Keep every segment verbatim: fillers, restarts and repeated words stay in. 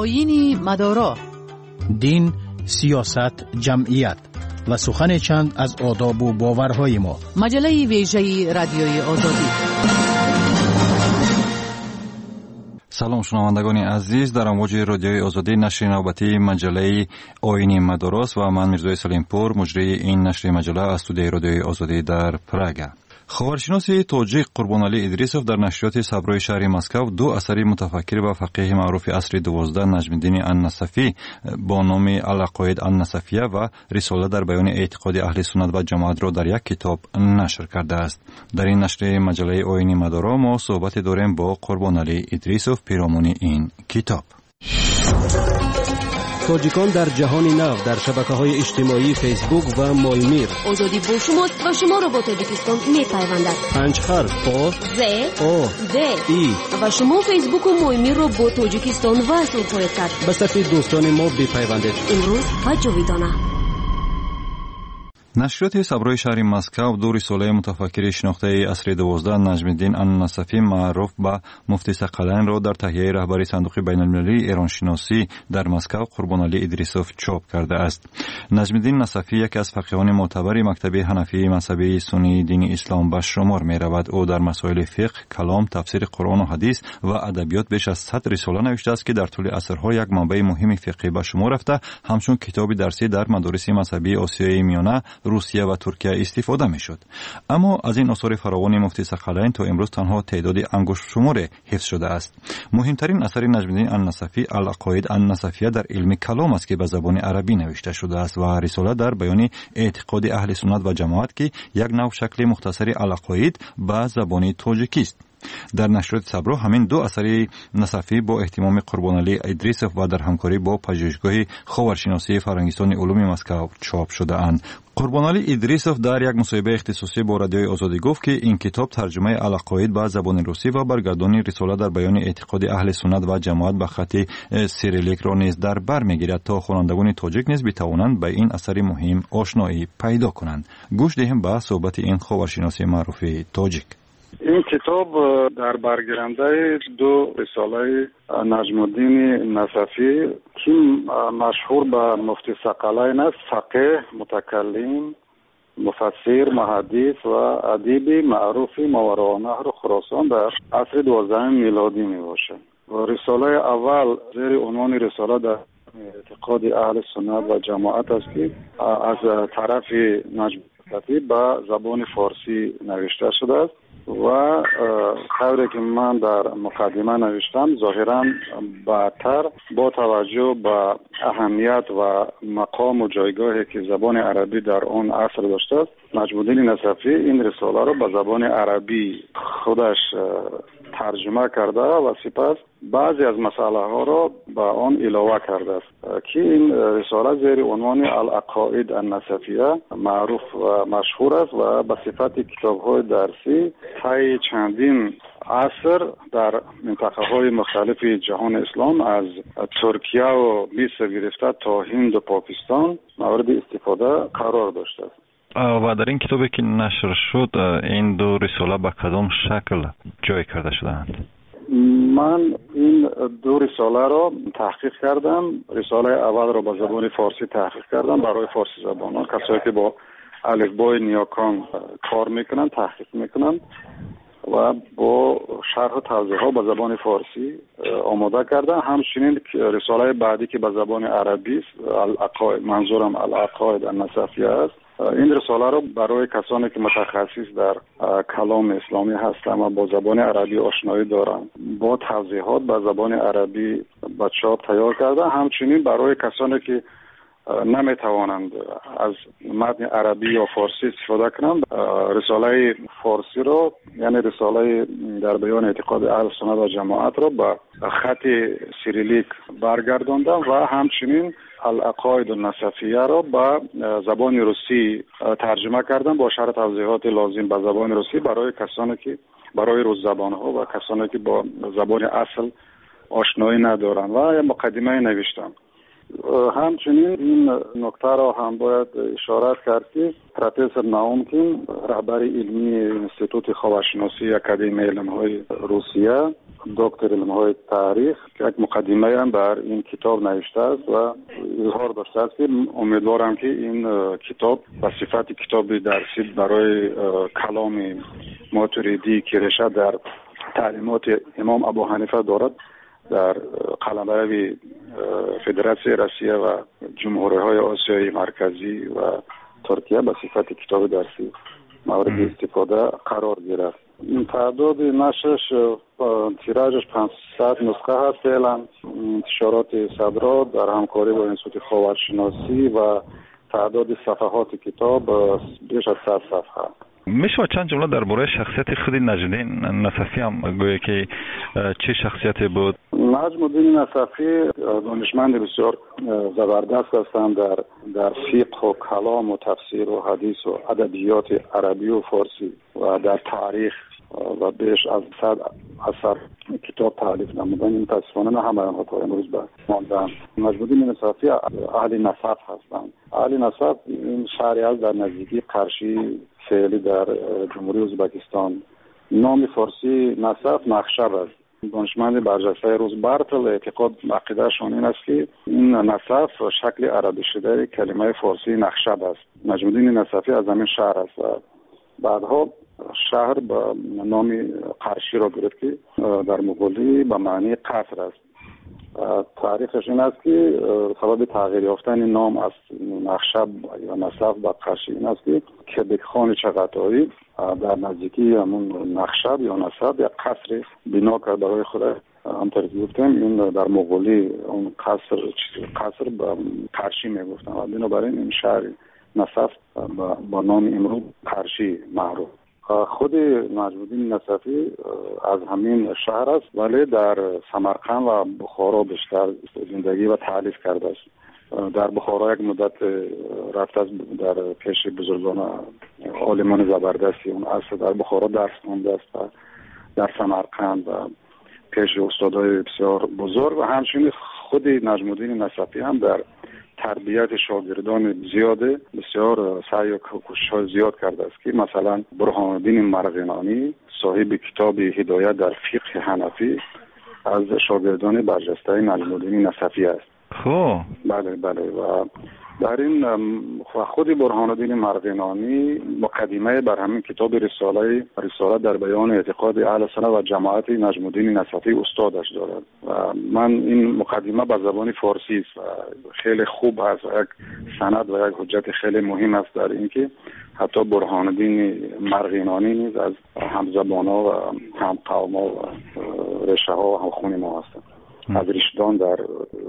آیین مدارا، دین، سیاست، جمعیت و سخن چند از آداب و باورهای ما. مجله ویژه رادیوی آزادی. سلام شنوندگان عزیز، در امواج رادیوی آزادی نشر نوبتی مجله آیین مدارس و من میرزای سلیمپور مجری این نشر مجله از استودیوی رادیوی آزادی در پراگ. خبرشناس تاجیک قربانعلی ادریسوف در نشریات صبرای شهر مسکو دو اثر متفکر و فقیه معروف عصر دوازده نجم‌الدین النصفی با نام العقاید النصفیه و رساله در بیان اعتقاد اهل سنت و جماعت را در یک کتاب نشر کرده است. در این نشر مجله آیین مدارا ما صحبت داریم با قربانعلی ادریسوف پیرامون این کتاب. تاجیکان در جهان نو در شبکه‌های اجتماعی فیسبوک و مایمیر. آزادی با شماست و شما را با تاجیکستان می‌پیوندد. پنج حرف آ ز آ د ای و شما فیسبوک و مایمیر را با تاجیکستان وصل خواهید کرد. به صف دوستان ما بپیوندید. امروز و جاویدانه. نشریات صبرای شهر مسکو دو رساله متفکر شناخته عصر دوازده نجم‌الدین النصفی معروف به مفتی ثقلین را در تهیه رهبری صندوق بین‌المللی ایرانشناسی در مسکو قربانعلی ادریسوف چاپ کرده است. نجم‌الدین النصفی یکی از فقیهان معتبر مکتب حنفی مذهبی سنی دین اسلام به شمار می‌رود. او در مسائل فقه، کلام، تفسیر قرآن و حدیث و ادبیات بیش از صد رساله نوشته است که در طول عصرها یک منبع مهم فقهی به شمار رفته، همچون کتاب درسی در مدارس مذهبی آسیای میانه، روسیه و ترکیه استفاده می شد. اما از این آثار فراوان مفتی ثقلین تا امروز تنها تعداد انگشت شمار حفظ شده است. مهمترین اثر نجم‌الدین النصفی العقاید النصفیه در علم کلام است که به زبان عربی نوشته شده است و رساله در بیان اعتقاد اهل سنت و جماعت که یک نوع شکل مختصری العقاید به زبان تاجیکی است. در نشریات صبرا همین دو اثر نصفی با اهتمام قربانعلی ادریسوف و در همکاری با پژوهشگاه خاورشناسی فرنگستان علوم مسکو چاپ شده اند. قربانعلی ادریسوف در یک مصاحبه اختصاصی با رادیوی آزادی گفت که این کتاب ترجمه العقاید به زبان روسی و برگردانی رساله در بیان اعتقاد اهل سنت و جماعت به خط سیریلیک را نیز در بر میگیرد تا خوانندگان تاجیک نیز بتوانند به این اثر مهم آشنایی پیدا کنند. گوش دهیم به صحبت این خاورشناس معروف تاجیک. این کتاب در برگیرنده دو رساله نجم‌الدین النصفی که مشهور به مفتی ثقلین است، فقیه، متکلم، مفسر، محدث و ادیب معروف ماوراء نهر و خراسان در عصر دوازدهم میلادی می باشد. رساله اول زیر عنوان رساله در اعتقاد اهل سنت و جماعت است که از طرف نجم النصفی به زبان فارسی نوشته شده است و طوری که من در مقدمه نوشتم ظاهرا بعدتر با توجه به اهمیت و مقام و جایگاهی که زبان عربی در آن عصر داشته است، نجم‌الدین النصفی این رساله را به زبان عربی خودش ترجمه کرده و سپس بعضی از مسائل ها را به آن علاوه کرده است که این رساله زیر عنوان العقاید النصفیه معروف و مشهور است و به صفت کتاب های درسی طی چندین عصر در منطقه های مختلف جهان اسلام از ترکیه و مصر گرفته تا هند و پاکستان مورد استفاده قرار داشته است. و در این کتابی که نشر شد این دو رساله به کدام شکل جای کرده شدند؟ من این دو رساله را تحقیق کردم. رساله اول را به زبان فارسی تحقیق کردم برای فارسی زبانان، کسایی که با الفبای نیاکان کار میکنن تحقیق میکنن و با شرح و توضیح ها به زبان فارسی آماده کردم. همچنین رساله بعدی که به زبان عربی است، العقاید، منظورم العقاید النصفیه است، این رساله را برای کسانی که متخصص در کلام اسلامی هستند و با زبان عربی آشنایی دارند با توضیحات به زبان عربی به چاپ تیار کرده. همچنین برای کسانی که نمیتوانند از متن عربی یا فارسی استفاده کنند، رساله فارسی را یعنی رساله در بیان اعتقاد اهل سنت و جماعت را به خط سیریلیک برگرداندم و همچنین العقاید النصفیه را به زبان روسی ترجمه کردم با شرح توضیحات لازم به زبان روسی برای کسانی که برای روز زبانها و کسانی که با زبان اصل آشنایی ندارند و مقدمه نوشتم. همچنین این نکته را هم باید اشارت کرد که پروفسور ناومکین رهبر علمی انستیتوت خاورشناسی اکادمی علم‌های روسیه دکتر علم‌های تاریخ که یک مقدمه هم بر این کتاب نوشته است و اظهار داشته است که امیدوارم که این کتاب به صفت کتاب درسی برای کلام ماتریدی که ریشه در تعلیمات امام ابو حنیفه دارد در قلمرو فدراسیون روسیه و جمهوری‌های آسیای مرکزی و ترکیه به صفت کتاب درسی مورد استفاده قرار گرفت. این تعداد نشرش تیراژش پانصد نسخه هست فعلا. انتشارات صدرا در همکاری با انستیتوت خاورشناسی و تعداد صفحات کتاب بیش از صد صفحه. میشه چند جمله درباره شخصیت خود نجم‌الدین نصفی هم گویا که چه شخصیتی بود؟ نجم‌الدین نصفی دانشمند بسیار زبردست هستند در در فقه و کلام و تفسیر و حدیث و ادبیات عربی و فارسی و در تاریخ و بیش از صد اثر کتاب تالیف نمودن. این متاسفانه نه همه آنها تا امروز باقی ماندند. نجم‌الدین نصفی اهل نسب هستند. اهل نسب این شهری است در نزدیکی قرشی فعلی در جمهوری ازبکستان. نام فارسی نسب نخشب است. دانشمند برجسته روزبرتل اعتقاد عقیده‌شان این است که این نسب شکل عربی شده کلمه فارسی نخشب است. نجم‌الدین نصفی از همین شهر است و بعدها شهر به نام قرشی را گرفت که در مغولی به معنی قصر است. تاریخش این است که سبب تغییر یافتن نام از نخشب یا نسب به قرشی این است که کبکخان چغتایی در نزدیکی همون نخشب یا نسب یک قصر بنا کرد برای خود. همطور که گفتم این در مغولی اون قصر قصر به قرشی میگفتن و بنابراین این شهر نسب با نام امروز قرشی معروف. خود نجم‌الدین نصفی از همین شهر است ولی در سمرقند و بخارا بیشتر زندگی و تالیف کرده است. در بخارا یک مدت رفته است در پیش بزرگان عالمان زبردستی اون اصل در بخارا درس خوانده است و در سمرقند و پیش استادای بسیار بزرگ و همچنین خود نجم‌الدین نصفی هم در تربیت شاگردان زیاده بسیار سعی و کوشش زیاد کرده است که مثلا برهان الدین مرغینانی صاحب کتاب هدایت در فقه حنفی از شاگردان برجسته نجم‌الدین نصفی است. خب بله بله و در این خود برهان الدین مرغینانی مقدمه بر همین کتاب رساله رساله در بیان اعتقاد اهل سنت و جماعت نجم‌الدین نصفی استادش دارد و من این مقدمه به زبان فارسی است و خیلی خوب است و یک سند و یک حجت خیلی مهم است در اینکه حتی برهان الدین مرغینانی نیز از همزبان‌ها و همقوما و ریشه‌ها و همخون ما هستند. از ریشدان در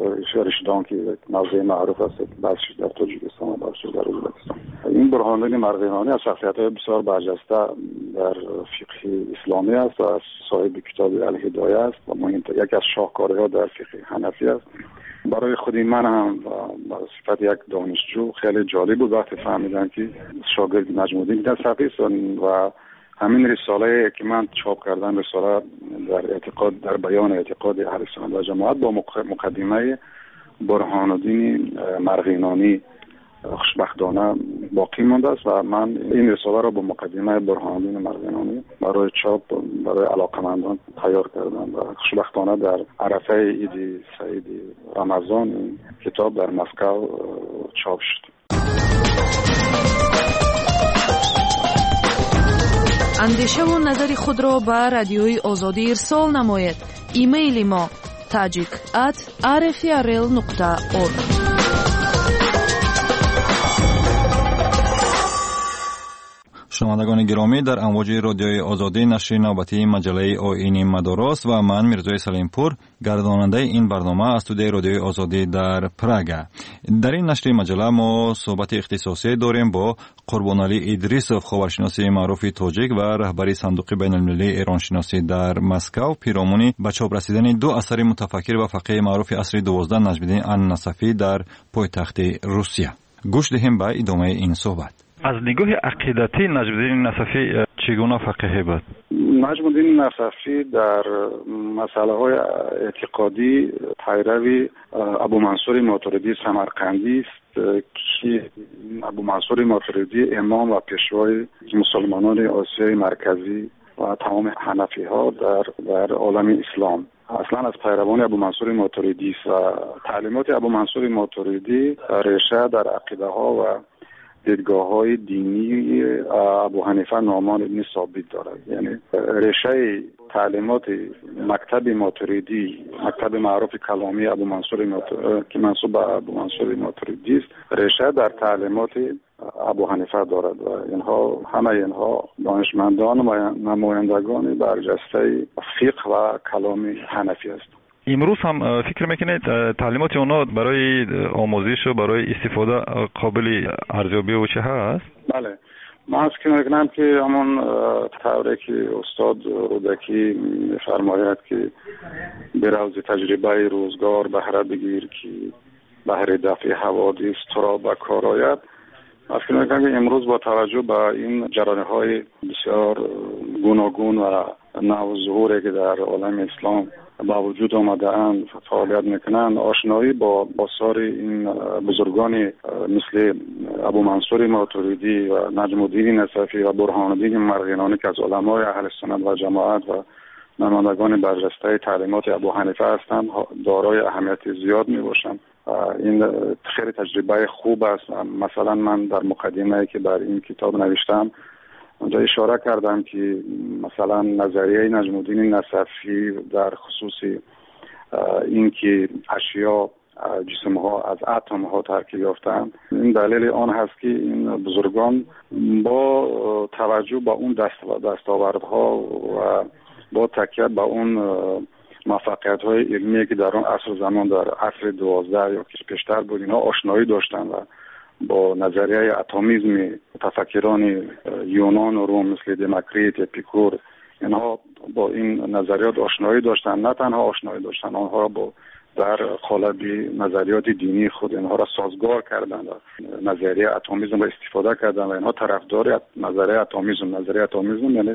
ریشدان که موضع معروف است بخشش در تاجیکستان و بخشش در ازبکستان. این برهان الدین مرغینانی از شخصیت‌های بسیار برجسته در فقه اسلامی است و از صاحب کتاب الهدایه است و مهمتر یک از شاهکارها در فقه حنفی است. برای خود من هم به صفت یک دانشجو خیلی جالب بود وقتی فهمیدم که شاگرد نجم‌الدین نصفی است و همین رساله که من چاپ کردم رساله در اعتقاد در بیان اعتقاد اهل سنت و جماعت با مقدمه برهان الدین مرغینانی خوشبختانه باقی مانده است و من این رساله را با مقدمه برهان الدین مرغینانی برای چاپ برای علاقمندان تیار کردم و خوشبختانه در عرفه عید سعید رمضان این کتاب در مسکو چاپ شد. اندیشه و نظر خود را به رادیوی آزادی ارسال نماید. ایمیل ما tajik at r f r l nokta org. شنوندگان گرامی، در امواج رادیوی آزادی نشر نوبتی مجله آیین مدارس و من میرزای سلیمپور گرداننده این برنامه از استودیوی رادیوی آزادی در پراگ. در این نشر مجله ما صحبت اختصاصی داریم با قربانعلی ادریسوف، خاورشناس معروف تاجیک و رهبری صندوق بین المللی ایران شناسی در مسکو، پیرامون به چاپ رسیدن دو اثر متفکر و فقیه معروف عصر دوازده نجم‌الدین نصفی در پایتخت روسیه. گوش دهیم به ادامه این صحبت. از نگاه عقیدتی نجم‌الدین نصفی چگونه فقیه بود؟ نجم‌الدین نصفی در مسائل اعتقادی پیروی ابو منصور ماتریدی سمرقندی است که ابو منصور ماتریدی امام و پیشوای مسلمانان آسیای مرکزی و تمام حنفی ها در در عالم اسلام. اصلا از پیروان ابو منصور ماتریدی است و تعلیمات ابو منصور ماتریدی ریشه در عقیده ها و دیدگاه های دینی ابو حنیفه نعمان ابن ثابت دارد. یعنی ریشه تعلیمات مکتب ماتریدی، مکتب معروف کلامی ابو منصور ماتریدی که منسوب به ابو منصور ماتریدی است، ریشه در تعلیمات ابو حنیفه دارد و اینها همه اینها دانشمندان و نمایندگان برجسته فقه و کلام حنفی است. امروز هم فکر میکنید تعلیمات اونا برای آموزش و برای استفاده قابل ارزیابی و چه هست؟ بله، من فکر میکنم که همون طوری که استاد رودکی میفرماید که به روز تجربه روزگار بهره بگیر که بهره دفع حوادث تو را به کار آید. من فکر میکنم که امروز با توجه به این جریان‌های بسیار گوناگون و نو ظهوری که در عالم اسلام با وجود آمده اند فعالیت میکنند، آشنایی با آثار این بزرگان مثل ابو منصور ماتریدی و نجم الدین نصفی و برهان الدین مرغینانی که از علمای اهل سنت و جماعت و نمایندگان برجسته تعلیمات ابو حنیفه هستند دارای اهمیت زیاد میباشند. این خیلی تجربه خوب است. مثلا من در مقدمه‌ای که بر این کتاب نوشتم اونجا اشاره کردم که مثلا نظریه نجم الدین نصفی در خصوص اینکه اشیا جسم ها از اتم ها ترکیب یافتند، این دلیل آن هست که این بزرگان با توجه به اون دست دستاوردها و با تکیه به اون موفقیت های علمی که در آن عصر زمان در عصر دوازده یا پیشتر بود اینها آشنایی داشتند و با نظریه اتمیسم متفکران یونان و روم مثل دموکریت، اپیکور، اینها با این نظریات آشنایی داشتن. نه تنها آشنایی داشتن، آنها را با در قالب نظریات دینی خود اینها را سازگار کردن و نظریه اتمیسم را استفاده کردن و اینها طرفدار نظریه اتمیسم. نظریه اتمیسم یعنی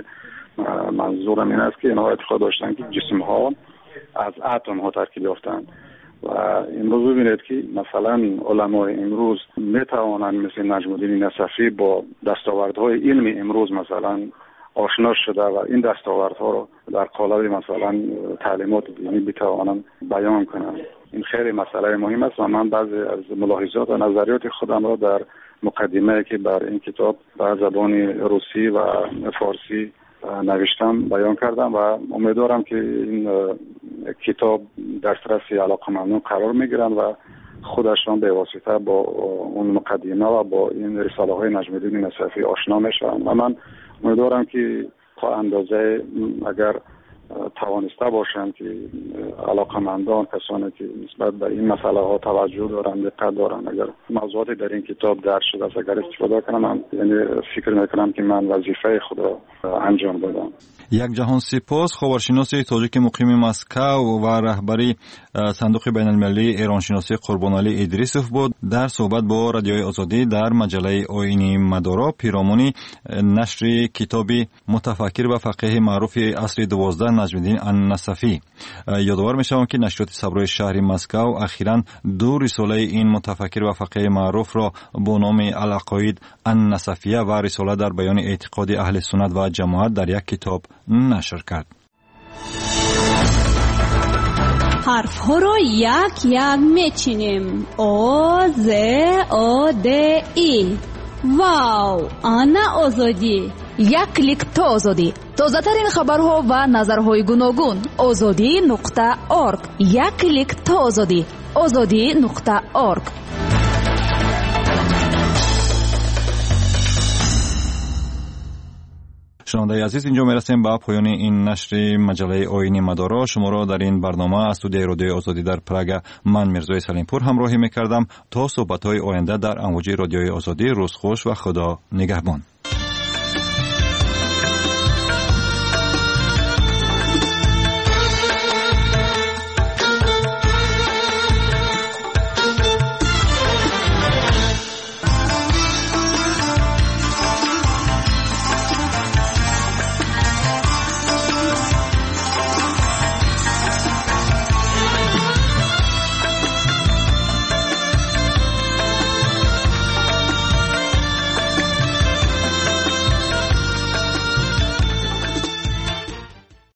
منظورم این است که اینها اعتقاد داشتن که جسم ها از اتم ها ترکیب یافتند و امروز ببینید که مثلا علمای امروز میتوانند مثل نجم الدین نصفی با دستاوردهای علمی امروز مثلا آشنا شده و این دستاوردها رو در قالب مثلا تعلیمات دینی بتوانند بیان کنند. این خیلی مسئله مهم است و من بعضی از ملاحظات و نظریات خودم را در مقدمه که بر این کتاب به زبان روسی و فارسی نوشتم بیان کردم و امیدوارم که این کتاب دسترسی علاقه‌مندان قرار میگیرن و خودشان به واسطه با اون مقدمه و با این رساله های نجم الدین نصفی آشنا میشن و من امیدوارم که تا اندازه اگر توانسته باشند که علاقه‌مندان، کسانی که نسبت به این مسئله ها توجه دارند، دقت دارند، اگر موضوعاتی در این کتاب درج شده است اگر استفاده کنم، من یعنی فکر میکنم که من وظیفه خود را انجام دادم. یک جهان سپاس. خبرشناس تاجیک مقیم مسکو و رهبری صندوق بین المللی ایرانشناسی قربان علی ادریسوف بود در صحبت با رادیوی آزادی در مجله آیین مدارا پیرامون نشر کتاب متفکر و فقیه معروف عصر دوازده نجم الدین النصفی. یادآور می‌شوم که نشریات صبرای شهر مسکو اخیراً دو رساله این متفکر و فقیه معروف را با نام العقاید النصفیه و رساله در بیان اعتقاد اهل سنت و جماعت در یک کتاب نشر کرد. حرف ها را یک یک میچینیم. او ز او د ای. واو، آنا آزادی. یک کلیک تا آزادی. تازه ترین خبرها و نظرهای گوناگون. آزادی نقطه آرگ. یک کلیک تا آزادی. آزادی نقطه آرگ. شنونده عزیز، اینجا میرسیم به پایان این نشر مجله آیین مدارا. شما را در این برنامه از استودیوی رادیوی آزادی در پراگ من میرزای سلیمپور همراهی میکردم. تا صحبت‌های آینده در امواج رادیوی آزادی، روز خوش و خدا نگهبان.